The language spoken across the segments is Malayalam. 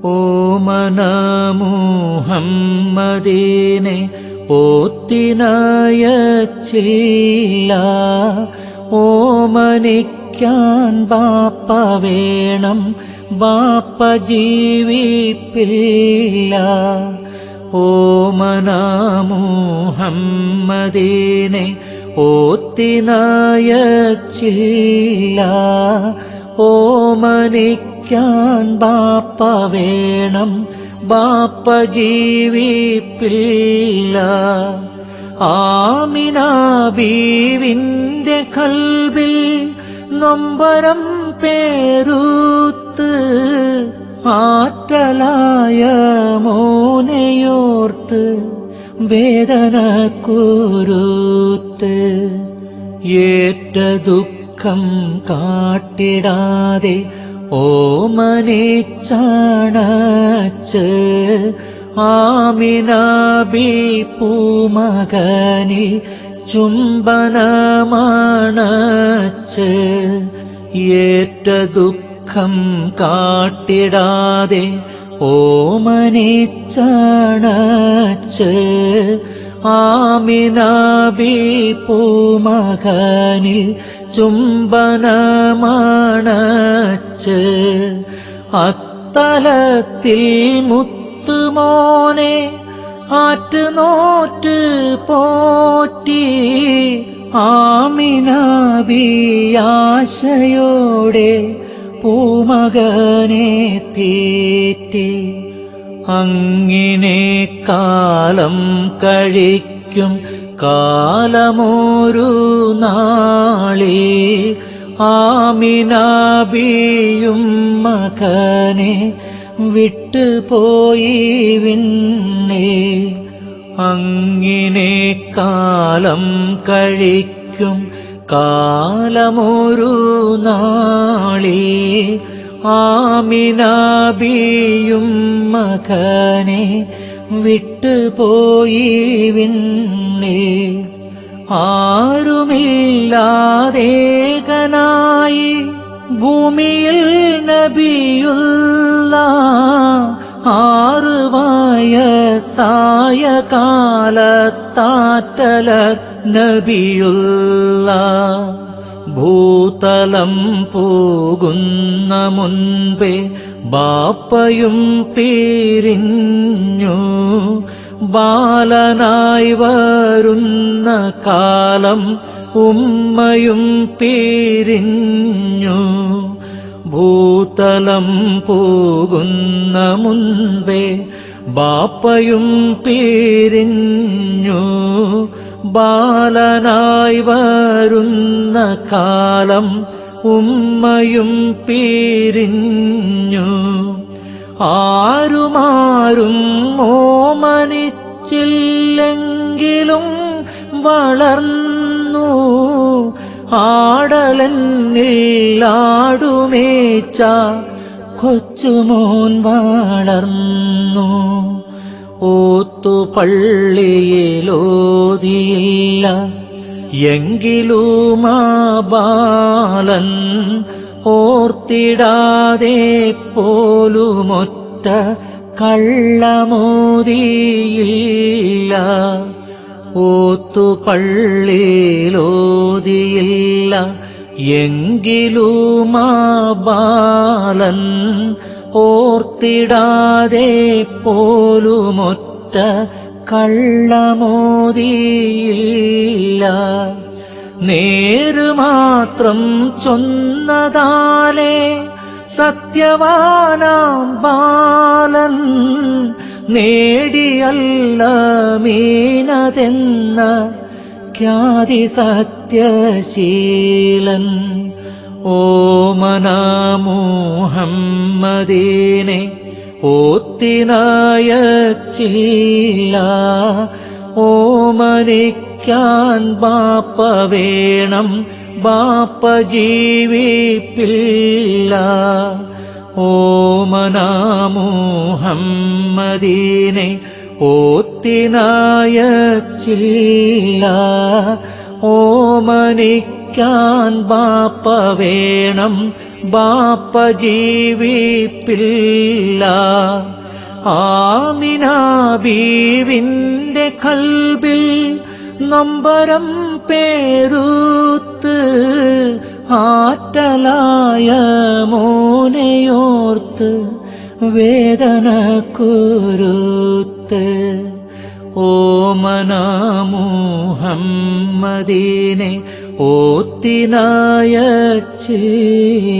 ഓമന മുഹമ്മദീനെ പോത്തിനയച്ചില്ല. ഓമനിക്കാൻ ബാപ്പ വേണം, ബാപ്പ ജീവിപ്പില്ല. ഓമന മുഹമ്മദീനെ പോത്തിനയച്ചില്ല. ഓമനിക്കാൻ ബാപ്പ വേണം, ബാപ്പ ജീവിപ്പില്ല. ആമിന ബീവിന്റെ ഖൽബിൽ നൊമ്പരം പേരുത്ത്, ആറ്റലായ മോനെയോർത്ത് വേദന കുരുത്ത്. ഏറ്റ ദുഃഖം കാട്ടിടാതെ ഓമനിച്ചണച്ച്, ആമിന ബീ പൂമകനിൽ ചുംബനമണച്ച്. ഏറ്റ ദുഃഖം കാട്ടിടാതെ ഓമനിച്ചണച്ച്, ആമിന ബീ പൂമകനിൽ ചുംബനമണച്ച്. അത്തലത്തിൽ മുത്തുമോനെ ആറ്റുനോറ്റ് പോറ്റി, ആമിന ബീ ആശയോടെ പൂമകനെ തീറ്റി. അങ്ങിനെ കാലം കഴിക്കും കാലമൊരു നാളിൽ, ആമിന ബീയും മകനെ വിട്ടുപോയി വിണ്ണേ. അങ്ങിനെ കാലം കഴിക്കും കാലമൊരു നാളിൽ, ആമിന ബീയും മകനെ വിട്ടുപോയി വിണ്ണേ. ആരുമില്ലാതേകനായി ഭൂമിയിൽ നബിയുള്ള, 6 വയസ്സായ കാലത്താറ്റലർ നബിയുള്ള. ഭൂതലം പോകുന്ന മുൻപേ ബാപ്പയും പിരിഞ്ഞു, ബാലനായി വരുന്ന കാലം ഉമ്മയും പിരിഞ്ഞു. ഭൂതലം പോകുന്ന മുൻപേ ബാപ്പയും പിരിഞ്ഞു, ബാലനായി വരുന്ന കാലം ഉമ്മയും പിരിഞ്ഞു. ആരുമാരും ഓമനിച്ചില്ലെങ്കിലും വളർന്നു, ആടലന്നില്ലാടുമേച്ച കൊച്ചുമോൻ വളർന്നു. ഓത്തുപള്ളിയിലോതിയില്ല എങ്കിലും ആ ബാലൻ, ഓർത്തിടാതെ പോലുമൊറ്റ കള്ളമോതിയില്ല. ഓത്തുപള്ളിയിലോതിയില്ല എങ്കിലും ആ ബാലൻ, ഓർത്തിടാതെ പോലുമൊറ്റ കള്ളമോതിയില്ല. നേരുമാത്രം ചൊന്നതാലേ സത്യവാനാം ബാലൻ, നേടിയല്ല മീനതെന്ന ഖ്യാതി സത്യശീലൻ. ഓമന മുഹമ്മദീനെ പോത്തിനയച്ചില്ല. ഓമനിക്കാൻ ബാപ്പ വേണം, ബാപ്പ ജീവിപ്പില്ല. ഓമന മുഹമ്മദീനെ പോത്തിനയച്ചില്ല. ഓമനിക്കാൻ ബാപ്പ വേണം, ബാപ്പ ജീവിപ്പില്ല. ആമിന ബീവിന്റെ കൽബിൽ നൊമ്പരം പേരൂത്ത് ആറ്റലായ മോനെയോർത്ത് വേദന കുരുത്ത്. ഓമന മുഹമ്മദീനെ ഓത്തിനായച്ചില്ല.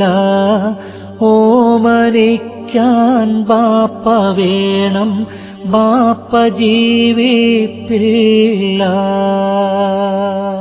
ഓമനിക്കാൻ ബാപ്പ വേണം, ബാപ്പ ജീവിപ്പില്ല.